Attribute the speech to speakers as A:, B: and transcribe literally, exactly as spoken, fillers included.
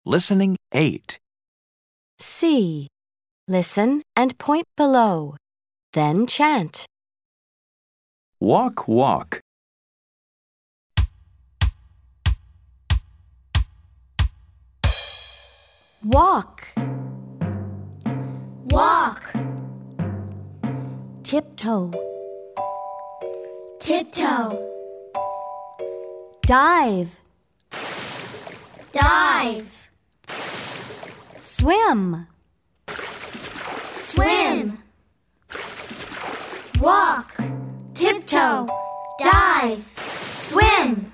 A: Listening eight.
B: C. Listen and point below. Then chant.
A: Walk, walk.
C: Walk.
D: Walk.
C: Tiptoe.
D: Tiptoe.
C: Dive.
D: Dive.
C: Swim.
D: Swim. Walk. Tiptoe. Dive. Swim.